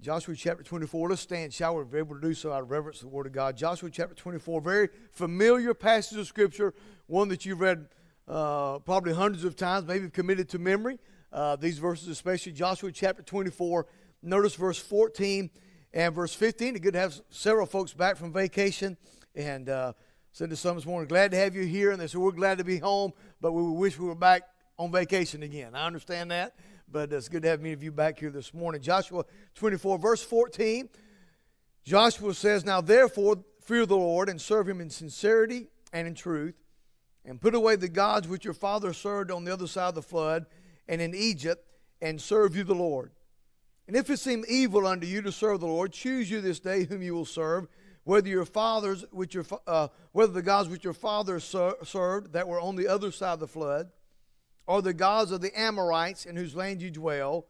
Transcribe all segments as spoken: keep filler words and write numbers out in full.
Joshua chapter twenty-four. Let's stand, shall we? We're able to do so out of reverence to the Word of God. Joshua chapter twenty-four, very familiar passage of Scripture, one that you've read uh, probably hundreds of times, maybe committed to memory. Uh, these verses, especially Joshua chapter twenty-four. Notice verse fourteen and verse fifteen. It's good to have several folks back from vacation. And uh, said to some this morning, glad to have you here. And they said, we're glad to be home, but we wish we were back on vacation again. I understand that. But it's good to have many of you back here this morning. Joshua twenty-four, verse fourteen. Joshua says, now therefore fear the Lord and serve him in sincerity and in truth, and put away the gods which your father served on the other side of the flood and in Egypt, and serve you the Lord. And if it seem evil unto you to serve the Lord, choose you this day whom you will serve, whether your fathers, which your uh, whether the gods which your fathers ser- served that were on the other side of the flood, or the gods of the Amorites in whose land you dwell.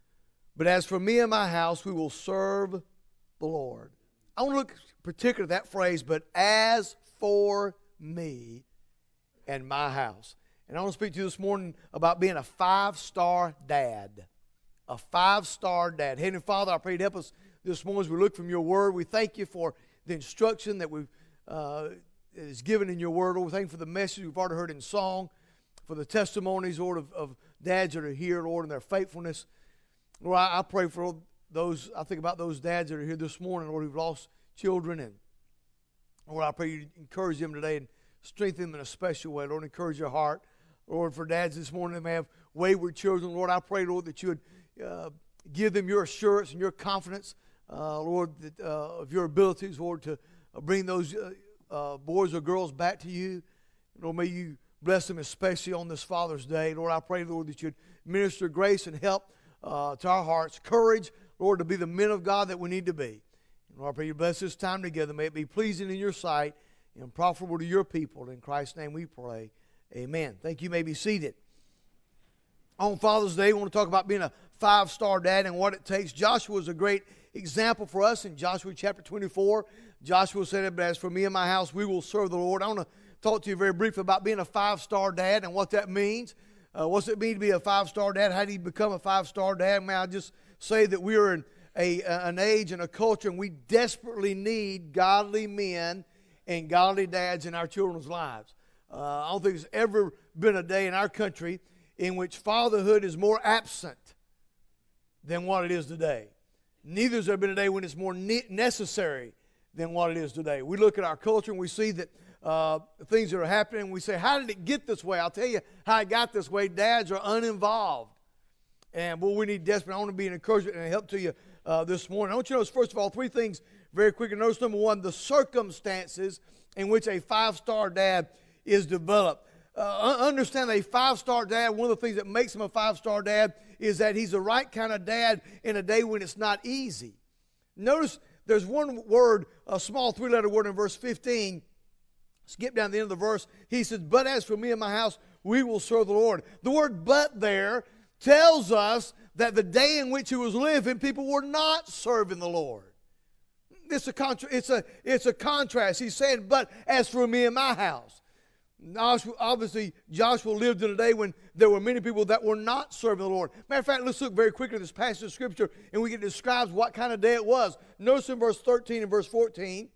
But as for me and my house, we will serve the Lord. I want to look particularly at that phrase, but as for me and my house. And I want to speak to you this morning about being a five-star dad. A five-star dad. Heavenly Father, I pray to help us this morning as we look from your word. We thank you for the instruction that we've uh, is given in your word. Lord, we thank you for the message we've already heard in song, for the testimonies, Lord, of, of dads that are here, Lord, and their faithfulness. Lord, I, I pray for those, I think about those dads that are here this morning, Lord, who've lost children. And Lord, I pray you encourage them today and strengthen them in a special way. Lord, encourage your heart. Lord, for dads this morning that may have wayward children, Lord, I pray, Lord, that you would uh, give them your assurance and your confidence, uh, Lord, that, uh, of your abilities, Lord, to uh, bring those uh, uh, boys or girls back to you. Lord, may you bless them especially on this Father's Day. Lord, I pray, Lord, that you'd minister grace and help uh, to our hearts, courage, Lord, to be the men of God that we need to be. And Lord, I pray you bless this time together. May it be pleasing in your sight and profitable to your people. In Christ's name we pray. Amen. Thank you. You may be seated. On Father's Day, we want to talk about being a five-star dad and what it takes. Joshua is a great example for us in Joshua chapter twenty-four. Joshua said, but as for me and my house, we will serve the Lord. I want to talk to you very briefly about being a five-star dad and what that means. Uh, what's it mean to be a five-star dad? How do you become a five-star dad? May I just say that we are in a, an age and a culture, and we desperately need godly men and godly dads in our children's lives. Uh, I don't think there's ever been a day in our country in which fatherhood is more absent than what it is today. Neither has there been a day when it's more ne- necessary than what it is today. We look at our culture and we see that uh, things that are happening, and we say, how did it get this way? I'll tell you how it got this way. Dads are uninvolved. And, boy, we need desperately, I want to be an encouragement and a help to you uh, this morning. I want you to notice, first of all, three things very quickly. Notice, number one, the circumstances in which a five-star dad is developed. Uh, understand a five-star dad, one of the things that makes him a five-star dad is that he's the right kind of dad in a day when it's not easy. Notice there's one word, a small three-letter word in verse fifteen. Skip down to the end of the verse. He says, but as for me and my house, we will serve the Lord. The word but there tells us that the day in which he was living, people were not serving the Lord. It's a, contra- it's a, it's a contrast. He's saying, but as for me and my house. Obviously, Joshua lived in a day when there were many people that were not serving the Lord. Matter of fact, let's look very quickly at this passage of Scripture, and we can describe what kind of day it was. Notice in verse thirteen and verse fourteen,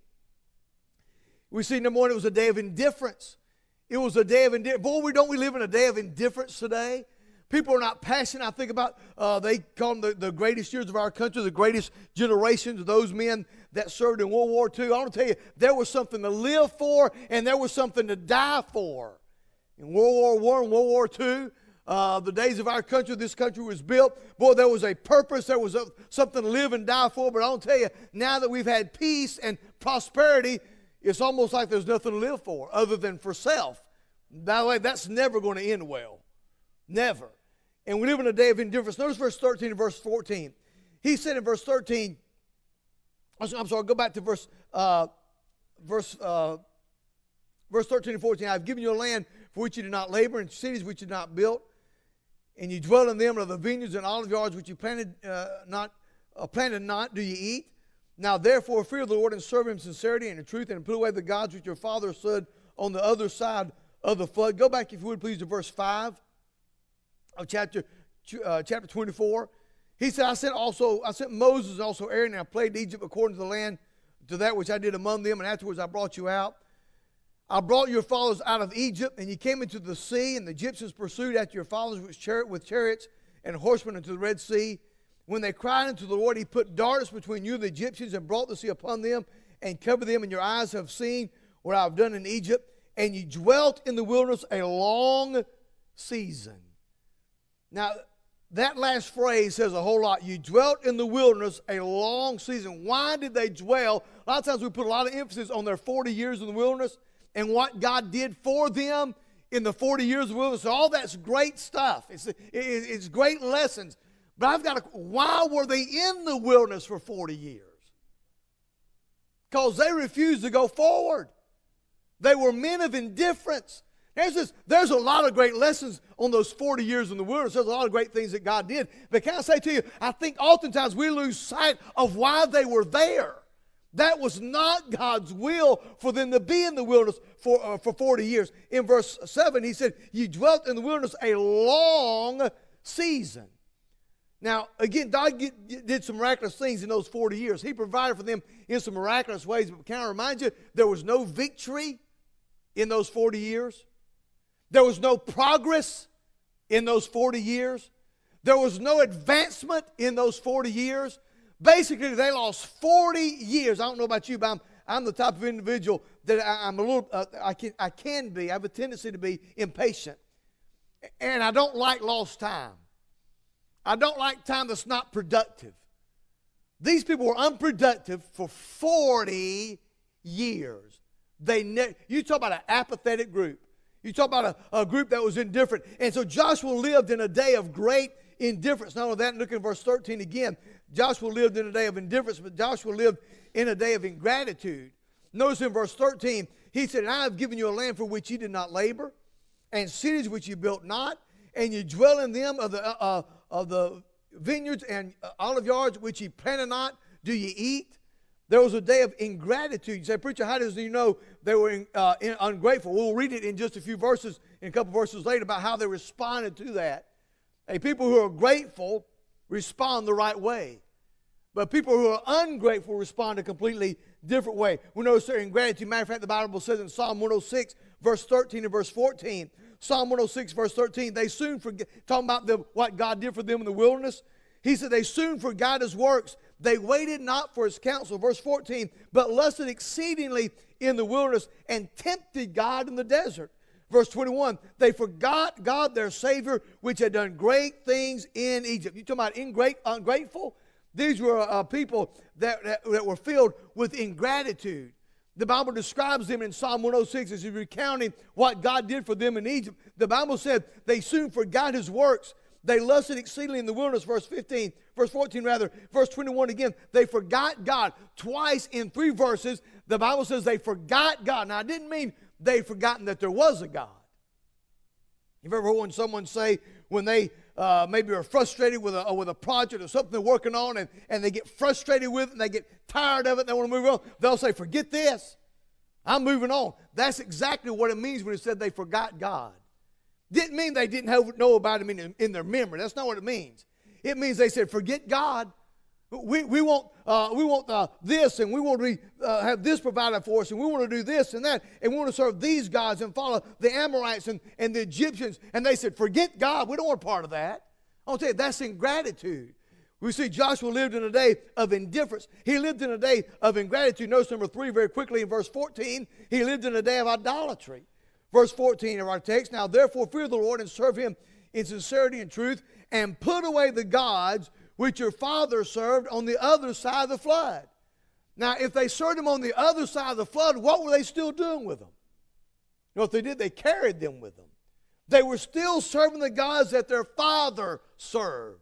we see number one, it was a day of indifference. It was a day of indifference. Boy, we don't we live in a day of indifference today? People are not passionate. I think about, uh, they call them the, the greatest years of our country, the greatest generations of those men that served in World War Two. I want to tell you, there was something to live for and there was something to die for. In World War One and World War Two, uh, the days of our country, this country was built, boy, there was a purpose, there was a, something to live and die for. But I want to tell you, now that we've had peace and prosperity, it's almost like there's nothing to live for other than for self. By the way, that's never going to end well. Never. And we live in a day of indifference. Notice verse thirteen and verse fourteen. He said in verse thirteen, I'm sorry, go back to verse uh, verse uh, verse thirteen and fourteen. I've given you a land for which you did not labor, and cities which you did not build, and you dwell in them, and of the vineyards and olive yards which you planted uh, not uh, planted not do you eat. Now therefore fear the Lord and serve him in sincerity and in truth, and put away the gods which your father stood on the other side of the flood. Go back, if you would please, to verse five of chapter uh, chapter twenty-four. He said, I sent also, I sent Moses and also Aaron, and I plagued Egypt according to the land, to that which I did among them, and afterwards I brought you out. I brought your fathers out of Egypt, and you came into the sea, and the Egyptians pursued after your fathers with, chari- with chariots and horsemen into the Red Sea. When they cried unto the Lord, he put darkness between you and the Egyptians and brought the sea upon them and covered them, and your eyes have seen what I have done in Egypt. And you dwelt in the wilderness a long season. Now, that last phrase says a whole lot. You dwelt in the wilderness a long season. Why did they dwell? A lot of times we put a lot of emphasis on their forty years in the wilderness and what God did for them in the forty years of the wilderness. All that's great stuff. It's, it's great lessons. But I've got to, why were they in the wilderness for forty years? Because they refused to go forward. They were men of indifference. There's, this, there's a lot of great lessons on those forty years in the wilderness. There's a lot of great things that God did. But can I say to you, I think oftentimes we lose sight of why they were there. That was not God's will for them to be in the wilderness for, uh, for forty years. In verse seven, he said, you dwelt in the wilderness a long season. Now, again, God did some miraculous things in those forty years. He provided for them in some miraculous ways. But can I remind you, there was no victory in those forty years. There was no progress in those forty years. There was no advancement in those forty years. Basically, they lost forty years. I don't know about you, but I'm, I'm the type of individual that I, I'm a little, uh, I, can, I can be. I have a tendency to be impatient. And I don't like lost time. I don't like time that's not productive. These people were unproductive for forty years. They ne- you talk about an apathetic group. You talk about a, a group that was indifferent. And so Joshua lived in a day of great indifference. Not only that, look at verse thirteen again. Joshua lived in a day of indifference, but Joshua lived in a day of ingratitude. Notice in verse thirteen, he said, and I have given you a land for which you did not labor, and cities which you built not, and you dwell in them of the, uh, of the vineyards and olive yards which ye planted not, do ye eat? There was a day of ingratitude. You say, preacher, how does you know they were in, uh, in, ungrateful? We'll read it in just a few verses, in a couple verses later, about how they responded to that. Hey, people who are grateful respond the right way. But people who are ungrateful respond a completely different way. We notice their ingratitude. Matter of fact, the Bible says in Psalm one oh six, verse thirteen and verse fourteen, Psalm one oh six, verse thirteen, they soon forget, talking about the, what God did for them in the wilderness. He said, they soon forgot his works. They waited not for his counsel. Verse fourteen, but lusted exceedingly in the wilderness and tempted God in the desert. Verse twenty-one, they forgot God their Savior, which had done great things in Egypt. You talking about ingrate, ungrateful? These were uh, people that, that, that were filled with ingratitude. The Bible describes them in Psalm one oh six as he's recounting what God did for them in Egypt. The Bible said they soon forgot his works. They lusted exceedingly in the wilderness, verse fifteen, verse fourteen rather, verse twenty-one again. They forgot God. Twice in three verses, the Bible says they forgot God. Now, I didn't mean they'd forgotten that there was a God. You've ever heard when someone say, when they uh, maybe are frustrated with a, with a project or something they're working on, and, and they get frustrated with it, and they get tired of it, and they want to move on, they'll say, forget this. I'm moving on. That's exactly what it means when it said they forgot God. Didn't mean they didn't have, know about him in, in their memory. That's not what it means. It means they said, forget God. We, we want, uh, we want uh, this, and we want to be, uh, have this provided for us, and we want to do this and that, and we want to serve these gods and follow the Amorites and, and the Egyptians. And they said, forget God. We don't want part of that. I'll tell you, that's ingratitude. We see Joshua lived in a day of indifference. He lived in a day of ingratitude. Notice number three very quickly in verse fourteen. He lived in a day of idolatry. Verse fourteen of our text, now therefore fear the Lord and serve him in sincerity and truth, and put away the gods which your fathers served on the other side of the flood. Now, if they served them on the other side of the flood, what were they still doing with them? You know what they did? They carried them with them. They were still serving the gods that their father served.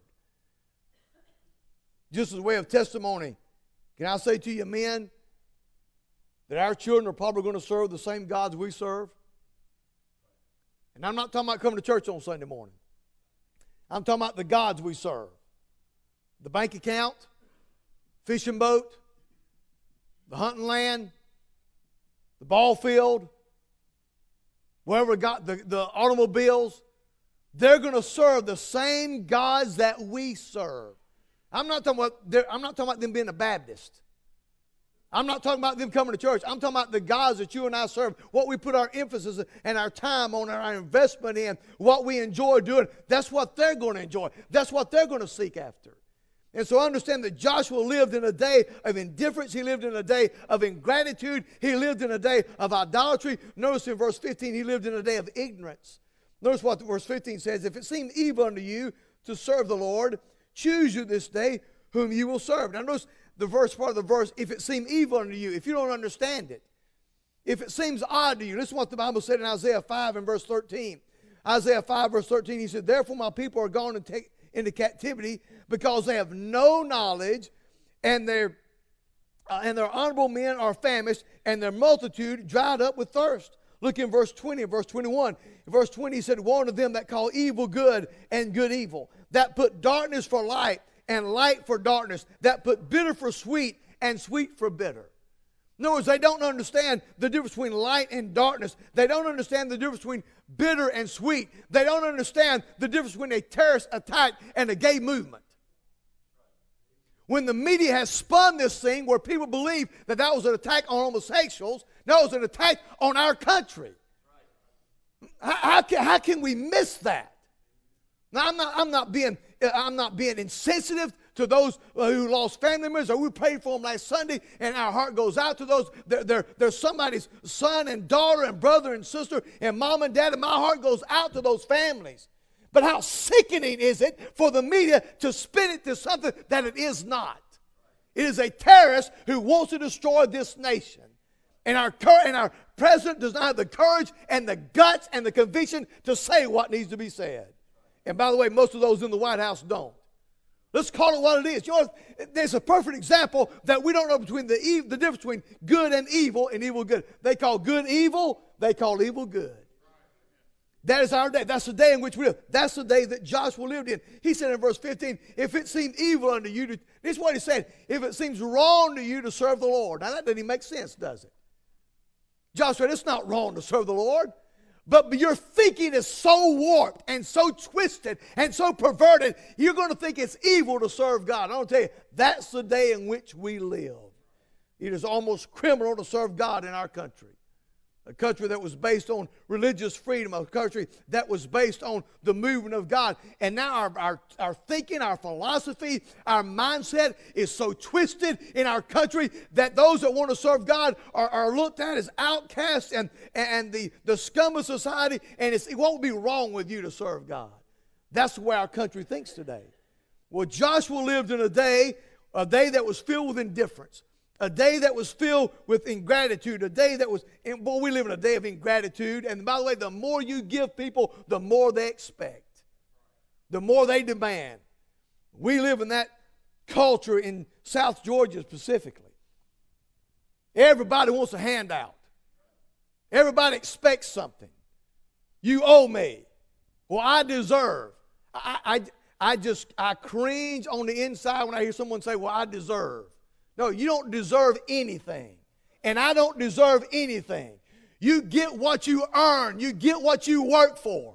Just as a way of testimony, can I say to you, men, that our children are probably going to serve the same gods we serve? And I'm not talking about coming to church on Sunday morning. I'm talking about the gods we serve. The bank account, fishing boat, the hunting land, the ball field, wherever got the, the automobiles. They're going to serve the same gods that we serve. I'm not talking about their, I'm not talking about them being a Baptist. I'm not talking about them coming to church. I'm talking about the gods that you and I serve, what we put our emphasis and our time on, and our investment in, what we enjoy doing. That's what they're going to enjoy. That's what they're going to seek after. And so understand that Joshua lived in a day of indifference. He lived in a day of ingratitude. He lived in a day of idolatry. Notice in verse fifteen, he lived in a day of ignorance. Notice what verse fifteen says. If it seem evil unto you to serve the Lord, choose you this day whom you will serve. Now notice the verse part of the verse, if it seem evil unto you, if you don't understand it, if it seems odd to you. Listen to what the Bible said in Isaiah five and verse thirteen. Isaiah five verse thirteen, he said, therefore my people are gone and take into captivity because they have no knowledge, and their uh, and their honorable men are famished, and their multitude dried up with thirst. Look in verse twenty and verse twenty-one. In verse twenty, he said, woe to them that call evil good and good evil, that put darkness for light and light for darkness, that put bitter for sweet and sweet for bitter. In other words, they don't understand the difference between light and darkness. They don't understand the difference between bitter and sweet. They don't understand the difference between a terrorist attack and a gay movement. When the media has spun this thing where people believe that that was an attack on homosexuals, no, it was an attack on our country. How, how, can, how can we miss that? Now, I'm not, I'm not being, I'm not being insensitive to those who lost family members, or we prayed for them last Sunday, and our heart goes out to those. They're, they're, they're somebody's son and daughter and brother and sister and mom and dad, and my heart goes out to those families. But how sickening is it for the media to spin it to something that it is not? It is a terrorist who wants to destroy this nation. And our, and our president does not have the courage and the guts and the conviction to say what needs to be said. And by the way, most of those in the White House don't. Let's call it what it is. You know, there's a perfect example that we don't know between the, ev- the difference between good and evil and evil good. They call good evil, they call evil good. That is our day. That's the day in which we live. That's the day that Joshua lived in. He said in verse fifteen, if it seemed evil unto you to, this is what he said, if it seems wrong to you to serve the Lord. Now that doesn't even make sense, does it? Joshua said, it's not wrong to serve the Lord. But your thinking is so warped and so twisted and so perverted, you're going to think it's evil to serve God. I want to tell you, that's the day in which we live. It is almost criminal to serve God in our country. A country that was based on religious freedom, a country that was based on the movement of God. And now our, our, our thinking, our philosophy, our mindset is so twisted in our country that those that want to serve God are, are looked at as outcasts and, and the, the scum of society, and it's, it won't be wrong with you to serve God. That's the way our country thinks today. Well, Joshua lived in a day, a day that was filled with indifference. A day that was filled with ingratitude. A day that was, and boy, we live in a day of ingratitude. And by the way, the more you give people, the more they expect. The more they demand. We live in that culture in South Georgia specifically. Everybody wants a handout. Everybody expects something. You owe me. Well, I deserve. I, I, I just, I cringe on the inside when I hear someone say, well, I deserve. No, you don't deserve anything. And I don't deserve anything. You get what you earn. You get what you work for.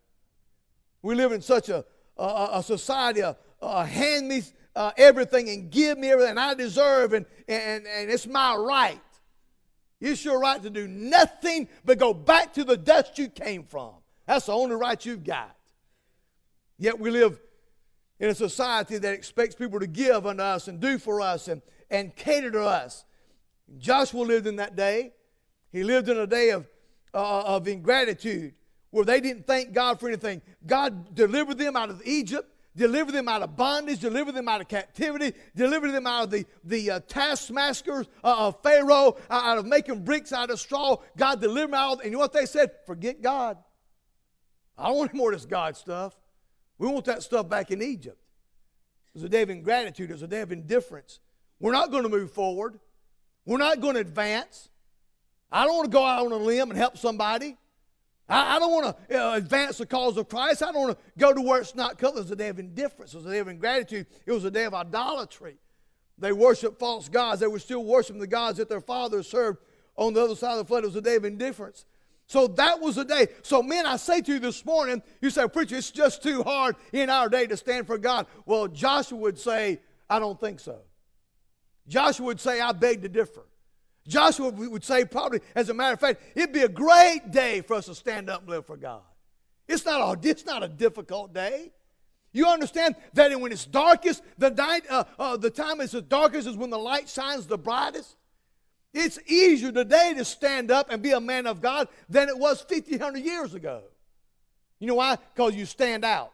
We live in such a, a, a society, a, a hand me uh, everything and give me everything I deserve, and, and, and it's my right. It's your right to do nothing but go back to the dust you came from. That's the only right you've got. Yet we live in a society that expects people to give unto us and do for us and, and cater to us. Joshua lived in that day. He lived in a day of, uh, of ingratitude where they didn't thank God for anything. God delivered them out of Egypt, delivered them out of bondage, delivered them out of captivity, delivered them out of the, the uh, taskmasters uh, of Pharaoh, uh, out of making bricks out of straw. God delivered them out. And you know what they said? Forget God. I don't want any more of this God stuff. We want that stuff back in Egypt. It was a day of ingratitude. It was a day of indifference. We're not going to move forward. We're not going to advance. I don't want to go out on a limb and help somebody. I, I don't want to uh, advance the cause of Christ. I don't want to go to where it's not covered. It was a day of indifference. It was a day of ingratitude. It was a day of idolatry. They worshiped false gods. They were still worshiping the gods that their fathers served on the other side of the flood. It was a day of indifference. So that was the day. So men, I say to you this morning, you say, preacher, it's just too hard in our day to stand for God. Well, Joshua would say, I don't think so. Joshua would say, I beg to differ. Joshua would say, probably, as a matter of fact, it'd be a great day for us to stand up and live for God. It's not a, it's not a difficult day. You understand that when it's darkest, the night, uh, uh, the time it's the darkest is when the light shines the brightest. It's easier today to stand up and be a man of God than it was fifty, one hundred years ago. You know why? Because you stand out.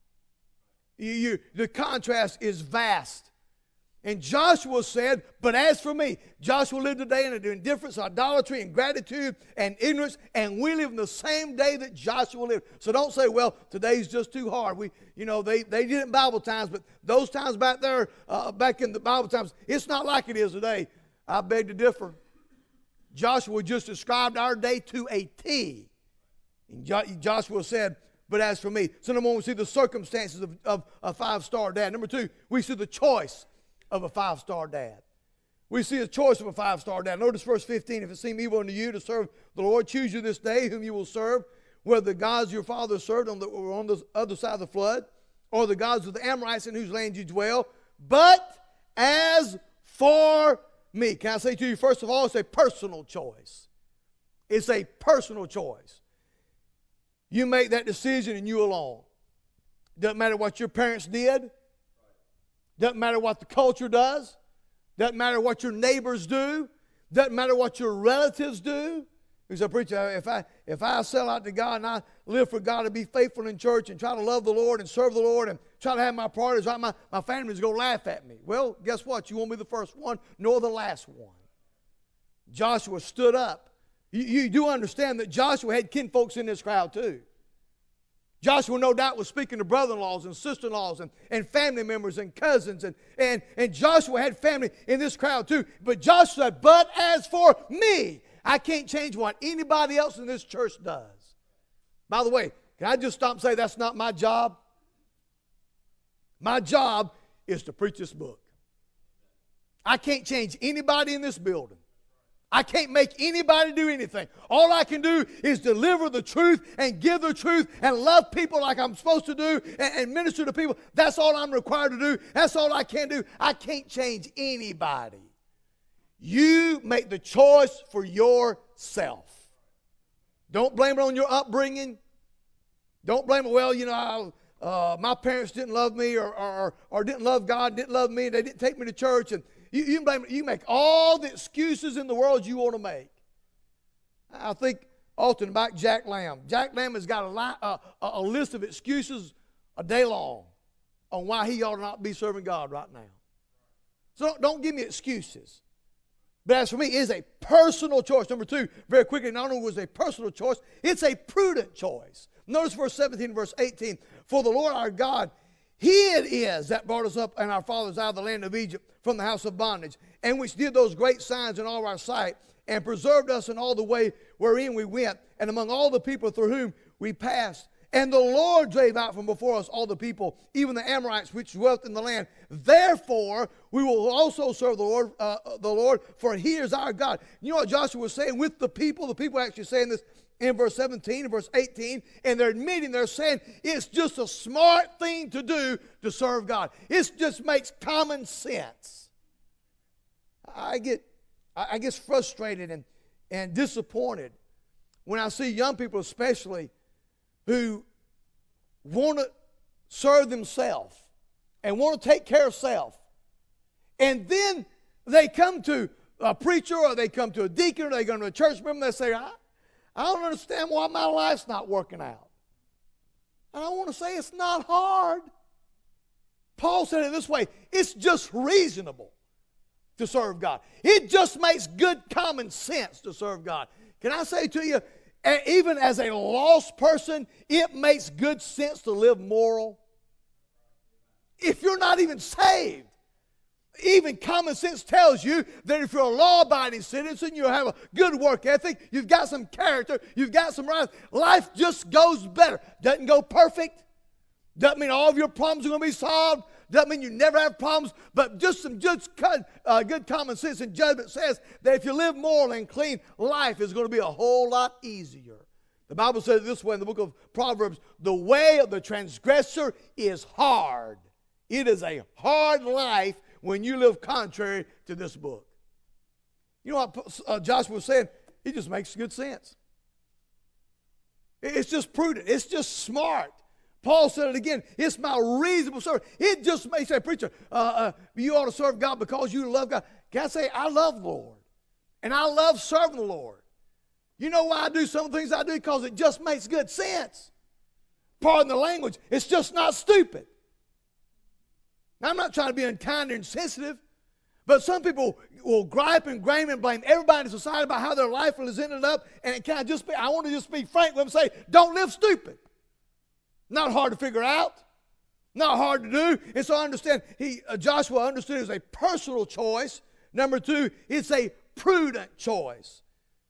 You, you, the contrast is vast. And Joshua said, but as for me, Joshua lived today in indifference, idolatry, and gratitude, and ignorance, and we live in the same day that Joshua lived. So don't say, well, today's just too hard. We, you know, they, they did it in Bible times, but those times back there, uh, back in the Bible times, it's not like it is today. I beg to differ. Joshua just described our day to a T. And jo- Joshua said, but as for me. So number one, we see the circumstances of, of a five-star dad. Number two, we see the choice of a five-star dad. We see a choice of a five-star dad. Notice verse fifteen. If it seem evil unto you to serve the Lord, choose you this day whom you will serve, whether the gods your father served on the, or on the other side of the flood, or the gods of the Amorites in whose land you dwell. But as for me, can I say to you, first of all, it's a personal choice. It's a personal choice. You make that decision and you alone. Doesn't matter what your parents did. Doesn't matter what the culture does. Doesn't matter what your neighbors do. Doesn't matter what your relatives do. He said, preacher, if I, if I sell out to God and I live for God and be faithful in church and try to love the Lord and serve the Lord and try to have my priorities right, my, my family's going to laugh at me. Well, guess what? You won't be the first one nor the last one. Joshua stood up. You, you do understand that Joshua had kinfolks in this crowd too. Joshua, no doubt, was speaking to brother-in-laws and sister-in-laws and, and family members and cousins. And, and, and Joshua had family in this crowd too. But Joshua said, but as for me, I can't change what anybody else in this church does. By the way, can I just stop and say that's not my job? My job is to preach this book. I can't change anybody in this building. I can't make anybody do anything. All I can do is deliver the truth and give the truth and love people like I'm supposed to do and, and minister to people. That's all I'm required to do. That's all I can do. I can't change anybody. You make the choice for yourself. Don't blame it on your upbringing. Don't blame it, well, you know, uh, my parents didn't love me or, or, or didn't love God, didn't love me, they didn't take me to church. And you, you, blame, you make all the excuses in the world you want to make. I think often about Jack Lamb. Jack Lamb has got a, li- a, a list of excuses a day long on why he ought to not be serving God right now. So don't, don't give me excuses. But as for me, it is a personal choice. Number two, very quickly, not only was it a personal choice, it's a prudent choice. Notice verse seventeen and verse eighteen. For the Lord our God, He it is that brought us up and our fathers out of the land of Egypt from the house of bondage, and which did those great signs in all our sight, and preserved us in all the way wherein we went, and among all the people through whom we passed. And the Lord drave out from before us all the people, even the Amorites which dwelt in the land. Therefore, we will also serve the Lord, uh, the Lord, for He is our God. You know what Joshua was saying with the people? The people actually saying this in verse seventeen and verse eighteen, and they're admitting, they're saying it's just a smart thing to do to serve God. It just makes common sense. I get, I get frustrated and, and disappointed when I see young people especially who want to serve themselves and want to take care of self. And then they come to a preacher or they come to a deacon or they come to a church member and they say, I, I don't understand why my life's not working out. And I want to say it's not hard. Paul said it this way, it's just reasonable to serve God. It just makes good common sense to serve God. Can I say to you, even as a lost person, it makes good sense to live moral. If you're not even saved, even common sense tells you that if you're a law-abiding citizen, you have a good work ethic, you've got some character, you've got some rights, life just goes better. Doesn't go perfect. Doesn't mean all of your problems are going to be solved. Doesn't mean you never have problems, but just some good, uh, good common sense and judgment says that if you live moral and clean, life is going to be a whole lot easier. The Bible says it this way in the book of Proverbs, the way of the transgressor is hard. It is a hard life when you live contrary to this book. You know what uh, Joshua was saying? It just makes good sense. It's just prudent. It's just smart. Paul said it again. It's my reasonable service. It just makes, say, preacher, uh, uh, you ought to serve God because you love God. Can I say, I love the Lord. And I love serving the Lord. You know why I do some of the things I do? Because it just makes good sense. Pardon the language. It's just not stupid. Now, I'm not trying to be unkind or insensitive, but some people will gripe and grame and blame everybody in society about how their life has ended up, and it can I just be, I want to just be frank with them and say, don't live stupid. Not hard to figure out. Not hard to do. And so I understand, he, uh, Joshua understood it was a personal choice. Number two, it's a prudent choice.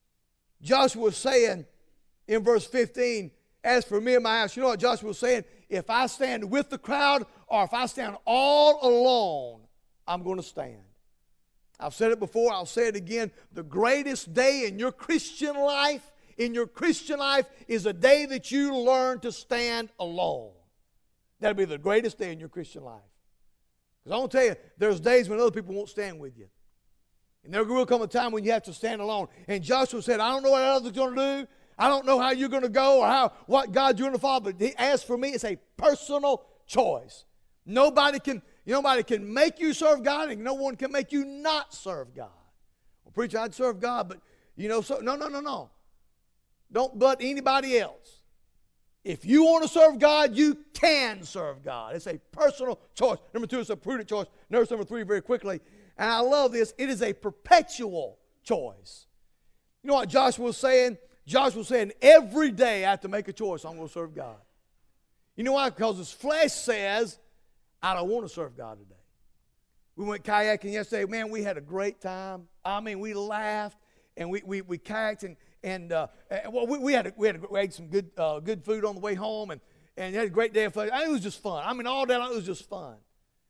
Joshua was saying in verse fifteen, as for me and my house, you know what Joshua was saying? If I stand with the crowd or if I stand all alone, I'm going to stand. I've said it before, I'll say it again. The greatest day in your Christian life, in your Christian life, is a day that you learn to stand alone. That'll be the greatest day in your Christian life. Because I want to tell you, there's days when other people won't stand with you. And there will come a time when you have to stand alone. And Joshua said, I don't know what others are going to do. I don't know how you're going to go or how what God you're going to follow. But he, as for me, it's a personal choice. Nobody can, nobody can make you serve God, and no one can make you not serve God. Well, preacher, I'd serve God, but, you know, so, no, no, no, no. Don't but anybody else. If you want to serve God, you can serve God. It's a personal choice. Number two, it's a prudent choice. Notice number three very quickly. And I love this. It is a perpetual choice. You know what Joshua was saying? Joshua was saying, every day I have to make a choice. I'm going to serve God. You know why? Because his flesh says, I don't want to serve God today. We went kayaking yesterday. Man, we had a great time. I mean, we laughed and we we, we kayaked and and uh, well, we, we had a, we had a, we ate some good uh, good food on the way home and and had a great day of fun. It was just fun. I mean, all day long it was just fun.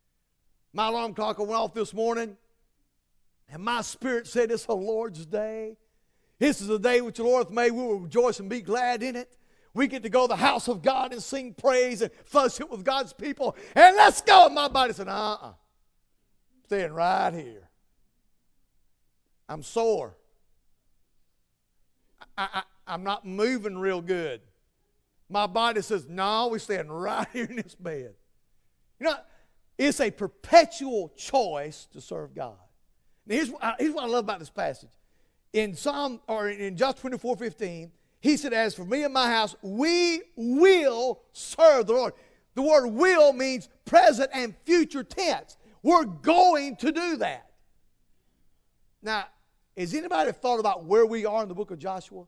My alarm clock went off this morning, and my spirit said, it's the Lord's day. This is the day which the Lord hath made. We will rejoice and be glad in it. We get to go to the house of God and sing praise and fellowship with God's people. And let's go. And my body said, uh-uh. Staying right here. I'm sore. I, I, I'm not moving real good. My body says, no, we're staying right here in this bed. You know, it's a perpetual choice to serve God. Now, here's what, I, here's what I love about this passage. In Psalm, or in Joshua twenty-four fifteen, he said, as for me and my house, we will serve the Lord. The word will means present and future tense. We're going to do that. Now, has anybody thought about where we are in the book of Joshua?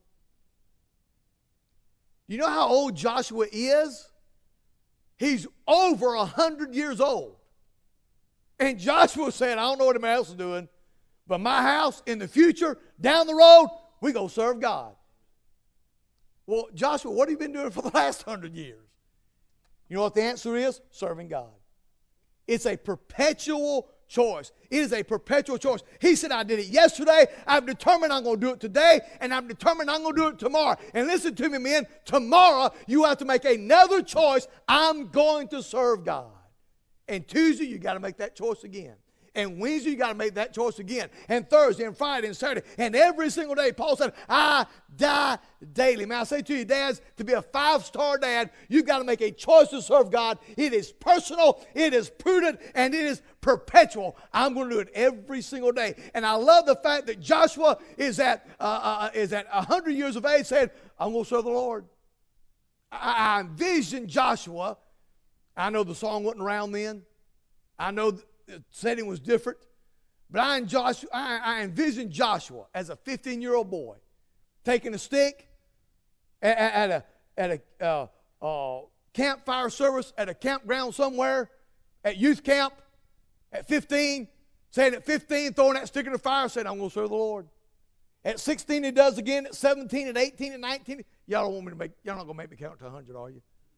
You know how old Joshua is? He's over a hundred years old. And Joshua said, I don't know what anybody else is doing, but my house in the future, down the road, we go serve God. Well, Joshua, what have you been doing for the last hundred years? You know what the answer is? Serving God. It's a perpetual choice. It is a perpetual choice. He said, I did it yesterday. I'm determined I'm going to do it today, and I'm determined I'm going to do it tomorrow. And listen to me, men. Tomorrow, you have to make another choice. I'm going to serve God. And Tuesday, you got to make that choice again. And Wednesday, you got to make that choice again. And Thursday and Friday and Saturday. And every single day, Paul said, I die daily. May I say to you, dads, to be a five-star dad, you've got to make a choice to serve God. It is personal, it is prudent, and it is perpetual. I'm going to do it every single day. And I love the fact that Joshua is at uh, uh, is at one hundred years of age saying, I'm going to serve the Lord. I, I envision Joshua. I know the song wasn't around then. I know the setting was different. But I, Joshua, I, I envision Joshua as a fifteen-year-old boy taking a stick at, at a, at a uh, uh, campfire service at a campground somewhere, at youth camp, at fifteen, saying at fifteen, throwing that stick in the fire, saying, I'm going to serve the Lord. At sixteen, he does again. At seventeen, at eighteen, at nineteen. Y'all don't want me to make, y'all not going to make me count to one hundred, are you?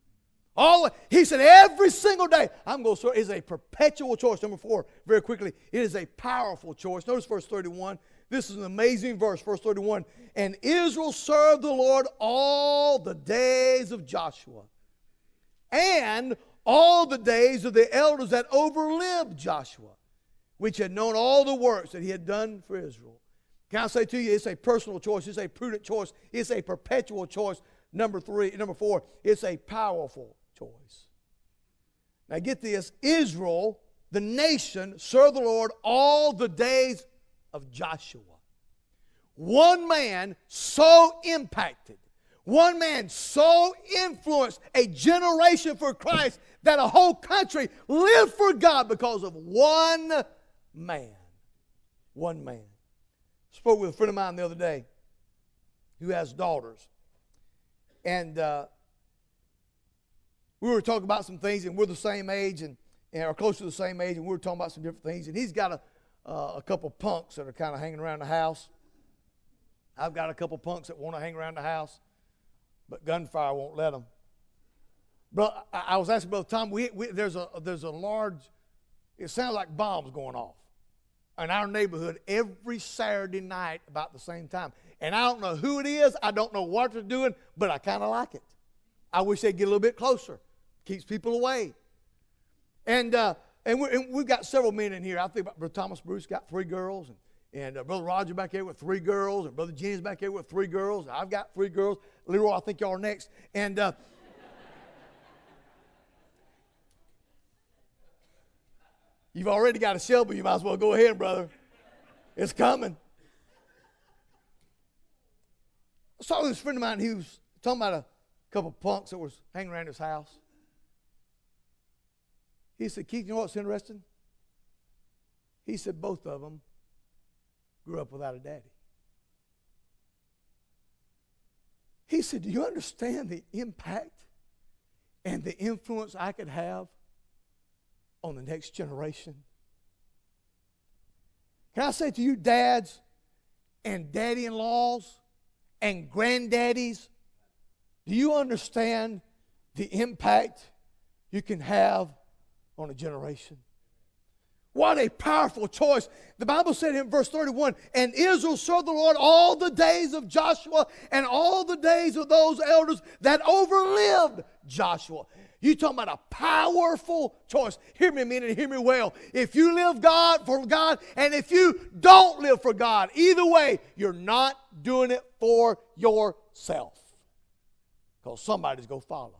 All he said every single day, I'm going to serve. It's a perpetual choice. Number four, very quickly, it is a powerful choice. Notice verse thirty-one. This is an amazing verse, verse thirty-one. And Israel served the Lord all the days of Joshua, and all the days of the elders that overlived Joshua, which had known all the works that he had done for Israel. Can I say to you, it's a personal choice. It's a prudent choice. It's a perpetual choice. Number three, number four, it's a powerful choice. Now get this, Israel, the nation, served the Lord all the days of Joshua. One man so impacted, one man so influenced a generation for Christ that a whole country lived for God because of one man. One man. I spoke with a friend of mine the other day who has daughters. And uh, we were talking about some things, and we're the same age, and, and are close to the same age, and we were talking about some different things. And he's got a, uh, a couple punks that are kind of hanging around the house. I've got a couple punks that want to hang around the house, but gunfire won't let them. But I, I was asking Brother Tom, we, we, there's a there's a large, it sounds like bombs going off in our neighborhood every Saturday night about the same time. And I don't know who it is. I don't know what they're doing, but I kind of like it. I wish they'd get a little bit closer. Keeps people away. And uh, and, we're, and we've got several men in here. I think about Brother Thomas Bruce got three girls, and, and uh, Brother Roger back here with three girls, and Brother Jenny's back here with three girls. I've got three girls. Leroy, I think y'all are next. And uh, you've already got a Shelby. You might as well go ahead, brother. It's coming. I saw this friend of mine, he was talking about a couple of punks that was hanging around his house. He said, Keith, you know what's interesting? He said both of them grew up without a daddy. He said, do you understand the impact and the influence I could have on the next generation? Can I say to you, dads and daddy-in-laws and granddaddies, do you understand the impact you can have on a generation? What a powerful choice. The Bible said in verse thirty-one, and Israel served the Lord all the days of Joshua and all the days of those elders that overlived Joshua. You talking about a powerful choice. Hear me a minute, hear me well. If you live God for God, and if you don't live for God, either way, you're not doing it for yourself. Because somebody's going to follow.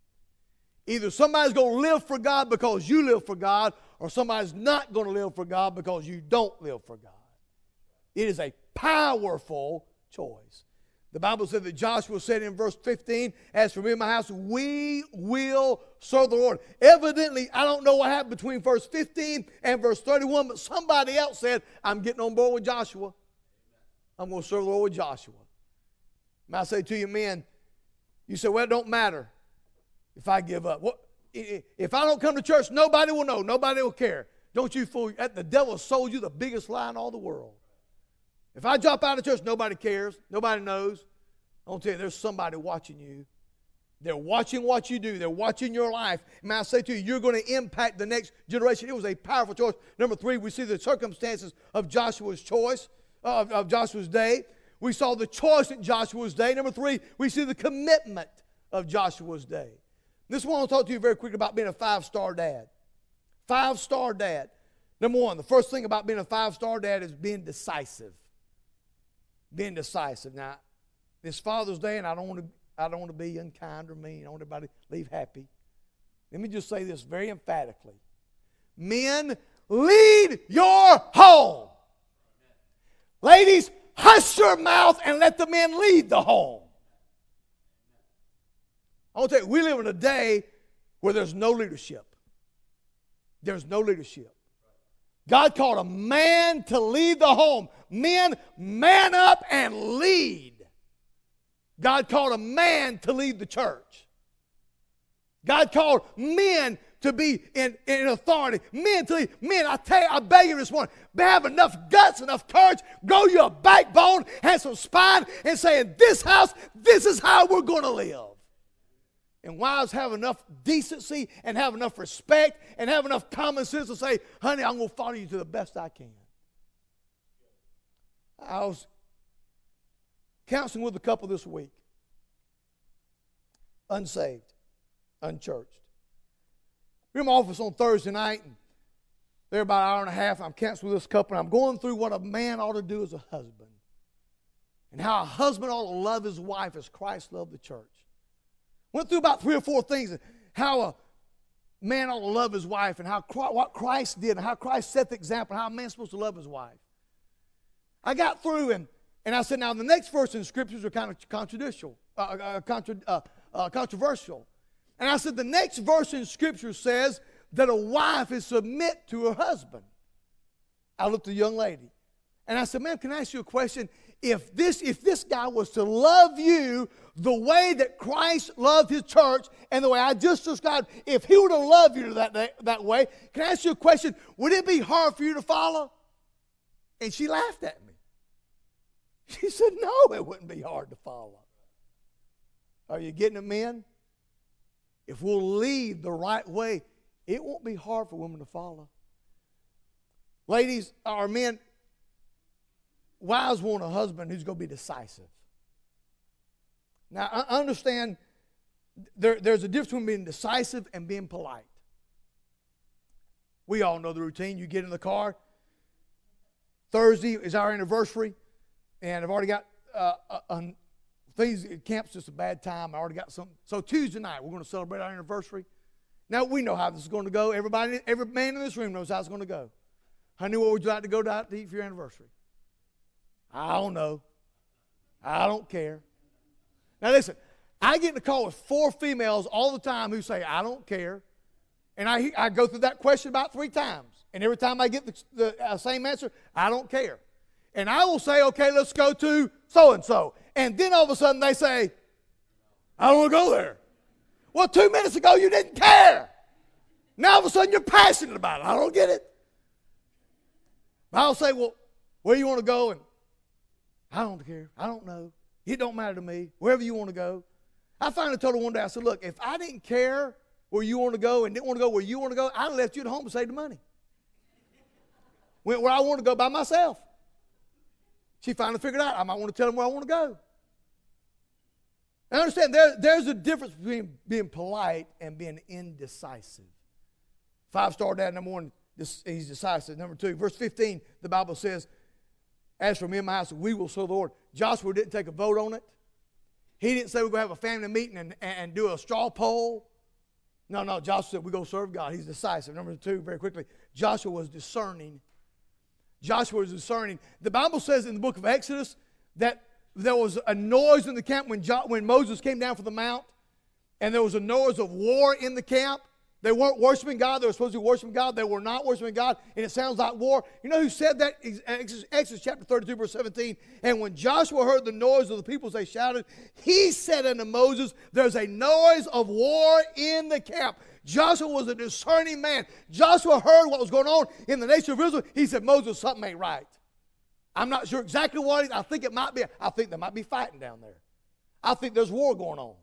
Either somebody's going to live for God because you live for God, or somebody's not going to live for God because you don't live for God. It is a powerful choice. The Bible said that Joshua said in verse fifteen, as for me and my house, we will serve the Lord. Evidently, I don't know what happened between verse fifteen and verse thirty-one, but somebody else said, I'm getting on board with Joshua. I'm going to serve the Lord with Joshua. And I say to you, men, you say, well, it don't matter if I give up. What, if I don't come to church, nobody will know. Nobody will care. Don't you fool. The devil sold you the biggest lie in all the world. If I drop out of church, nobody cares. Nobody knows. I want to tell you, there's somebody watching you. They're watching what you do. They're watching your life. And I say to you, you're going to impact the next generation. It was a powerful choice. Number three, we see the circumstances of Joshua's choice, uh, of, of Joshua's day. We saw the choice in Joshua's day. Number three, we see the commitment of Joshua's day. This one I want to talk to you very quickly about being a five-star dad. Five-star dad. Number one, the first thing about being a five-star dad is being decisive. Being decisive. Now, this Father's Day, and I don't want to I don't want to be unkind or mean. I want everybody to leave happy. Let me just say this very emphatically. Men, lead your home. Ladies, hush your mouth and let the men lead the home. I want to tell you, we live in a day where there's no leadership. There's no leadership. God called a man to lead the home. Men, man up and lead. God called a man to lead the church. God called men to be in, in authority. Men to lead. Men, I tell you, I beg you this morning, have enough guts, enough courage, grow you a backbone and some spine and say, in this house, this is how we're going to live. And wives have enough decency and have enough respect and have enough common sense to say, honey, I'm going to follow you to the best I can. I was counseling with a couple this week. Unsaved, unchurched. We're in my office on Thursday night, and they're about an hour and a half. I'm counseling with this couple, and I'm going through what a man ought to do as a husband. And how a husband ought to love his wife as Christ loved the church. Went through about three or four things. How a man ought to love his wife, and how what Christ did, and how Christ set the example, and how a man's supposed to love his wife. I got through, and, and I said, now the next verse in the scriptures are kind of controversial. Uh, uh, contra, uh, uh, controversial. And I said, the next verse in scripture says that a wife is submit to her husband. I looked at the young lady, and I said, ma'am, can I ask you a question? If this, if this guy was to love you the way that Christ loved his church and the way I just described, if he were to love you that, that, that way, can I ask you a question? Would it be hard for you to follow? And she laughed at me. She said, no, it wouldn't be hard to follow. Are you getting it, men? If we'll lead the right way, it won't be hard for women to follow. Ladies, or men, wives want a husband who's going to be decisive. Now, I understand there, there's a difference between being decisive and being polite. We all know the routine. You get in the car. Thursday is our anniversary, and I've already got uh, uh, things. Camp's just a bad time. I already got something. So Tuesday night, we're going to celebrate our anniversary. Now, we know how this is going to go. Everybody, every man in this room knows how it's going to go. Honey, what would you like to go out to eat for your anniversary? I don't know. I don't care. Now listen, I get in the call with four females all the time who say, I don't care. And I, I go through that question about three times. And every time I get the, the uh, same answer, I don't care. And I will say, okay, let's go to so-and-so. And then all of a sudden they say, I don't want to go there. Well, two minutes ago you didn't care. Now all of a sudden you're passionate about it. I don't get it. I'll say, well, where do you want to go? And I don't care. I don't know. It don't matter to me. Wherever you want to go. I finally told her one day, I said, look, if I didn't care where you want to go and didn't want to go where you want to go, I'd have left you at home to save the money. Went where I want to go by myself. She finally figured out I might want to tell him where I want to go. I understand there, there's a difference between being polite and being indecisive. Five-star dad, number one, he's decisive. Number two, verse fifteen, the Bible says, as for me and my house, we will serve the Lord. Joshua didn't take a vote on it. He didn't say we're going to have a family meeting and, and do a straw poll. No, no, Joshua said we're going to serve God. He's decisive. Number two, very quickly, Joshua was discerning. Joshua was discerning. The Bible says in the book of Exodus that there was a noise in the camp when, jo- when Moses came down from the mount, and there was a noise of war in the camp. They weren't worshiping God. They were supposed to be worshiping God. They were not worshiping God, and it sounds like war. You know who said that? Exodus, Exodus chapter thirty-two, verse seventeen. And when Joshua heard the noise of the people as they shouted, he said unto Moses, there's a noise of war in the camp. Joshua was a discerning man. Joshua heard what was going on in the nation of Israel. He said, Moses, something ain't right. I'm not sure exactly what it is. I think it might be. I think they might be fighting down there. I think there's war going on.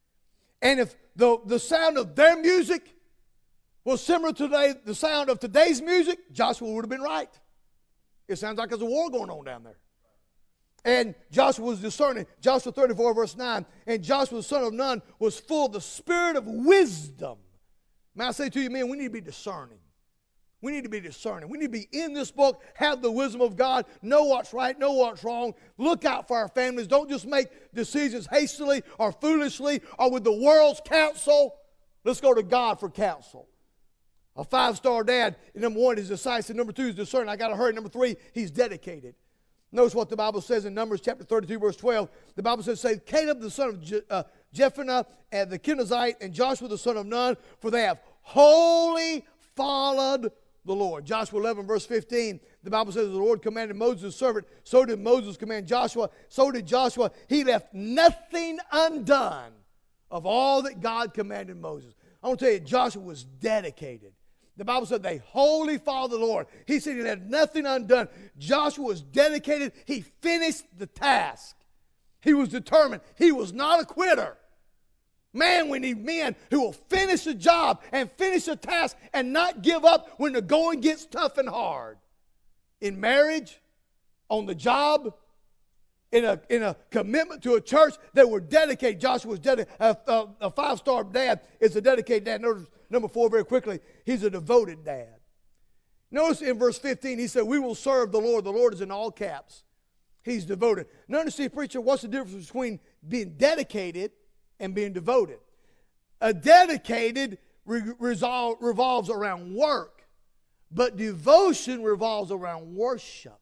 And if the, the sound of their music was similar to today, the sound of today's music, Joshua would have been right. It sounds like there's a war going on down there. And Joshua was discerning. Joshua thirty-four, verse nine. And Joshua, the son of Nun, was full of the spirit of wisdom. May I say to you, men, we need to be discerning. We need to be discerning. We need to be in this book, have the wisdom of God, know what's right, know what's wrong, look out for our families. Don't just make decisions hastily or foolishly or with the world's counsel. Let's go to God for counsel. A five-star dad, number one, is decisive. Number two is discerning. I got to hurry. Number three, he's dedicated. Notice what the Bible says in Numbers chapter thirty-two, verse twelve. The Bible says, say, Caleb the son of Je- uh, Jephunneh and the Kenizzite and Joshua the son of Nun, for they have wholly followed the Lord. Joshua eleven, verse fifteen, the Bible says, the Lord commanded Moses, his servant, so did Moses command Joshua, so did Joshua. He left nothing undone of all that God commanded Moses. I want to tell you, Joshua was dedicated. The Bible said they wholly followed the Lord. He said he had nothing undone. Joshua was dedicated. He finished the task. He was determined. He was not a quitter. Man, we need men who will finish the job and finish the task and not give up when the going gets tough and hard. In marriage, on the job, in a, in a commitment to a church, they were dedicated. Joshua was dedicated. A, a, a five-star dad is a dedicated dad. Notice number four very quickly. He's a devoted dad. Notice in verse fifteen, he said, we will serve the Lord. The Lord is in all caps. He's devoted. Notice, see, preacher, what's the difference between being dedicated and being devoted? A dedicated re- resolve, revolves around work, but devotion revolves around worship.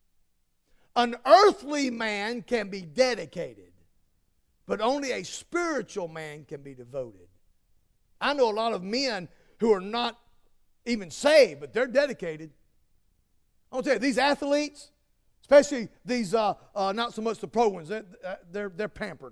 An earthly man can be dedicated, but only a spiritual man can be devoted. I know a lot of men who are not even saved, but they're dedicated. I want to tell you, these athletes, especially these, uh, uh, not so much the pro ones, they're, they're, they're pampered.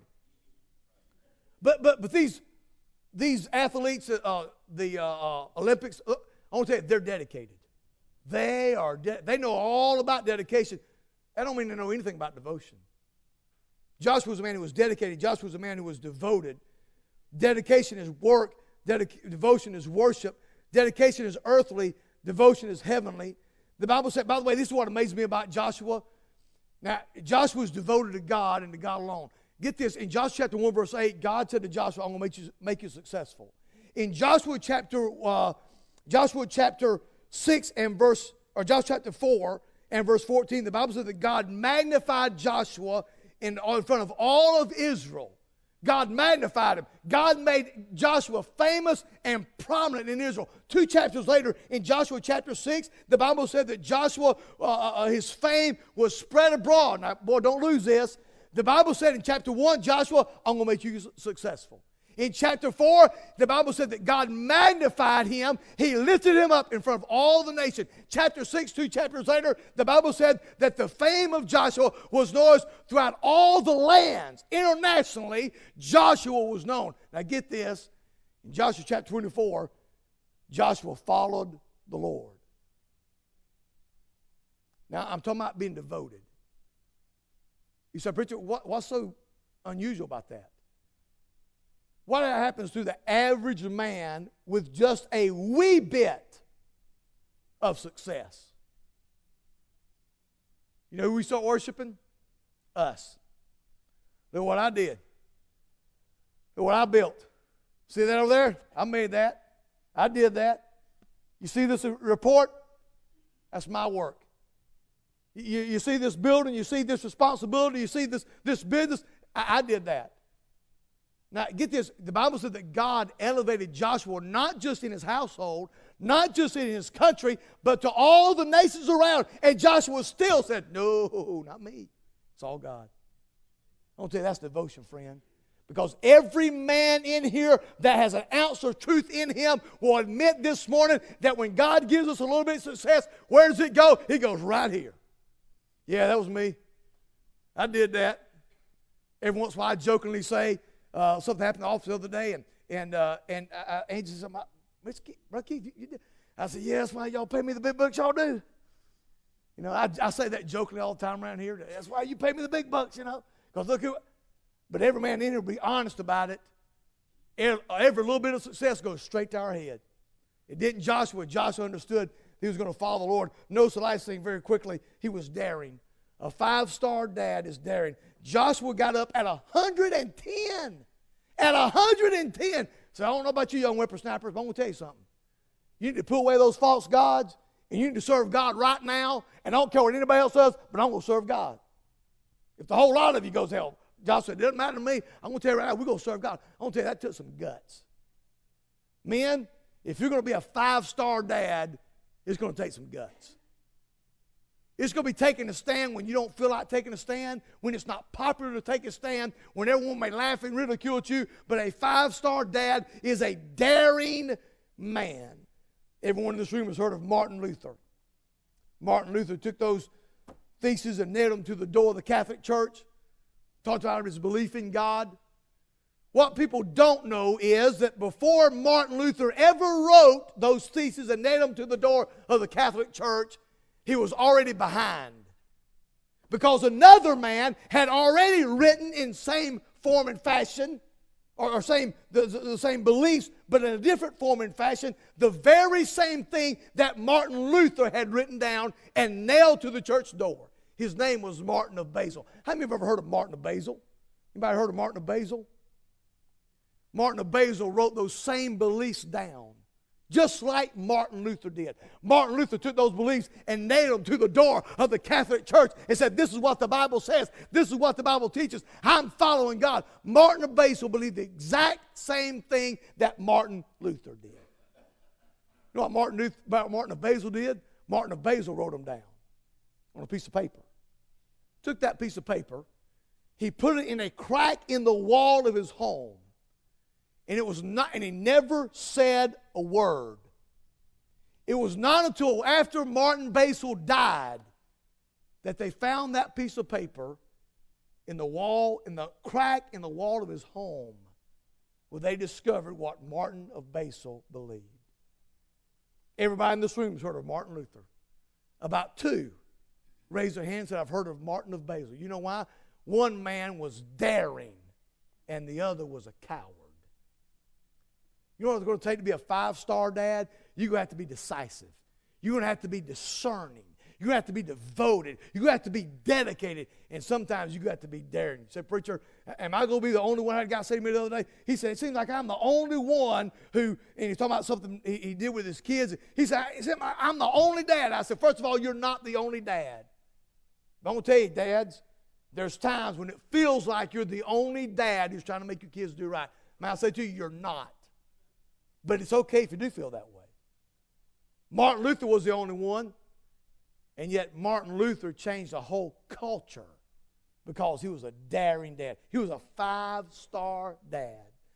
But but but these these athletes, uh, the uh, uh, Olympics, uh, I want to tell you, they're dedicated. They are. De- they know all about dedication. I don't mean to know anything about devotion. Joshua was a man who was dedicated. Joshua was a man who was devoted. Dedication is work. Dedic- devotion is worship. Dedication is earthly. Devotion is heavenly. The Bible said, by the way, this is what amazed me about Joshua. Now, Joshua was devoted to God and to God alone. Get this, in Joshua chapter one, verse eight, God said to Joshua, I'm going to make you, make you successful. In Joshua chapter, uh, Joshua chapter six and verse, or Joshua chapter four and verse fourteen, the Bible said that God magnified Joshua in, in front of all of Israel. God magnified him. God made Joshua famous and prominent in Israel. Two chapters later, in Joshua chapter six, the Bible said that Joshua, uh, uh, his fame was spread abroad. Now, boy, don't lose this. The Bible said in chapter one, Joshua, I'm going to make you successful. In chapter four, the Bible said that God magnified him. He lifted him up in front of all the nation. Chapter six, two chapters later, the Bible said that the fame of Joshua was known throughout all the lands. Internationally, Joshua was known. Now get this. In Joshua chapter twenty-four, Joshua followed the Lord. Now, I'm talking about being devoted. You say, preacher, what, what's so unusual about that? What happens to the average man with just a wee bit of success? You know who we start worshiping? Us. Look what I did. Look what I built. See that over there? I made that. I did that. You see this report? That's my work. You, you see this building? You see this responsibility? You see this, this business? I, I did that. Now, get this. The Bible said that God elevated Joshua not just in his household, not just in his country, but to all the nations around. And Joshua still said, no, not me. It's all God. I want to tell you, that's devotion, friend. Because every man in here that has an ounce of truth in him will admit this morning that when God gives us a little bit of success, where does it go? It goes right here. Yeah, that was me. I did that. Every once in a while I jokingly say, Uh, something happened in the office the other day, and and uh, and uh, Angie said, "Mister Keith, Brother Keith, you, you did?" I said, "Yes, why y'all pay me the big bucks y'all do?" You know, I, I say that jokingly all the time around here. That's why you pay me the big bucks, you know, because look who. But every man in here will be honest about it. Every, every little bit of success goes straight to our head. It didn't Joshua. Joshua understood he was going to follow the Lord. Notice the last thing very quickly. He was daring. A five-star dad is daring. Joshua got up at one hundred ten. At one hundred ten. So I don't know about you young whippersnappers, but I'm going to tell you something. You need to put away those false gods, and you need to serve God right now, and I don't care what anybody else does, but I'm going to serve God. If the whole lot of you goes hell, Joshua said, it doesn't matter to me. I'm going to tell you right now, we're going to serve God. I'm going to tell you, that took some guts. Men, if you're going to be a five-star dad, it's going to take some guts. It's going to be taking a stand when you don't feel like taking a stand, when it's not popular to take a stand, when everyone may laugh and ridicule at you. But a five-star dad is a daring man. Everyone in this room has heard of Martin Luther. Martin Luther took those theses and nailed them to the door of the Catholic Church. Talked about his belief in God. What people don't know is that before Martin Luther ever wrote those theses and nailed them to the door of the Catholic Church, he was already behind, because another man had already written in same form and fashion or, or same the, the same beliefs, but in a different form and fashion, the very same thing that Martin Luther had written down and nailed to the church door. His name was Martin of Basel. How many of you have ever heard of Martin of Basel? Anybody heard of Martin of Basel? Martin of Basel wrote those same beliefs down, just like Martin Luther did. Martin Luther took those beliefs and nailed them to the door of the Catholic Church and said, this is what the Bible says. This is what the Bible teaches. I'm following God. Martin of Basel believed the exact same thing that Martin Luther did. You know what Martin, Luther, Martin of Basel did? Martin of Basel wrote them down on a piece of paper. Took that piece of paper, he put it in a crack in the wall of his home, and it was not, and he never said a word. It was not until after Martin Basel died that they found that piece of paper in the wall, in the crack in the wall of his home, where they discovered what Martin of Basel believed. Everybody in this room has heard of Martin Luther. About two raised their hands and said, I've heard of Martin of Basel. You know why? One man was daring, and the other was a coward. You know what it's going to take to be a five-star dad? You're going to have to be decisive. You're going to have to be discerning. You're going to have to be devoted. You're going to have to be dedicated. And sometimes you're going to have to be daring. You say, preacher, am I going to be the only one? I had a guy say to me the other day, he said, it seems like I'm the only one who, and he's talking about something he, he did with his kids. He said, he said, I'm the only dad. I said, first of all, you're not the only dad. But I'm going to tell you, dads, there's times when it feels like you're the only dad who's trying to make your kids do right. May I say to you, you're not. But it's okay if you do feel that way. Martin Luther was the only one, and yet Martin Luther changed the whole culture because he was a daring dad. He was a five-star dad.